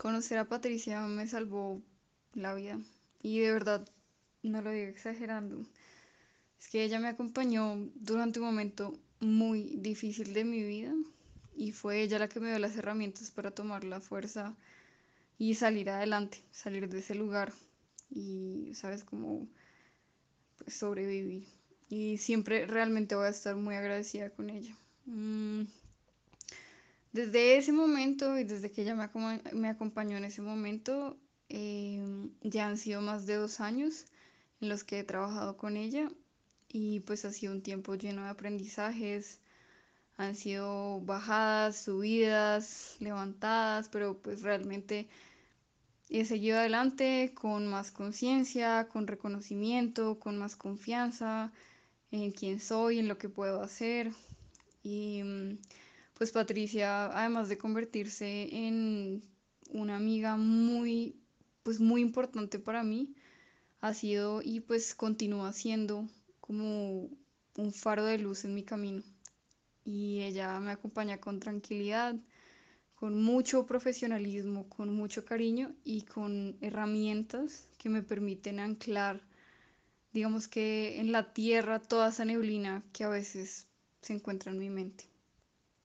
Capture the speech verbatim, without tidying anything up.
Conocer a Patricia me salvó la vida y de verdad no lo digo exagerando. Es que ella me acompañó durante un momento muy difícil de mi vida y fue ella la que me dio las herramientas para tomar la fuerza y salir adelante, salir de ese lugar y, sabes, cómo pues, sobrevivir. Y siempre realmente voy a estar muy agradecida con ella. Mm, Desde ese momento y desde que ella me, acoma- me acompañó en ese momento, em, ya han sido más de dos años en los que he trabajado con ella y pues ha sido un tiempo lleno de aprendizajes, han sido bajadas, subidas, levantadas, pero pues realmente he seguido adelante con más conciencia, con reconocimiento, con más confianza en quién soy, en lo que puedo hacer. Y mm, pues Patricia, además de convertirse en una amiga muy, pues muy importante para mí, ha sido y pues continúa siendo como un faro de luz en mi camino. Y ella me acompaña con tranquilidad, con mucho profesionalismo, con mucho cariño y con herramientas que me permiten anclar, digamos que en la tierra, toda esa neblina que a veces se encuentra en mi mente.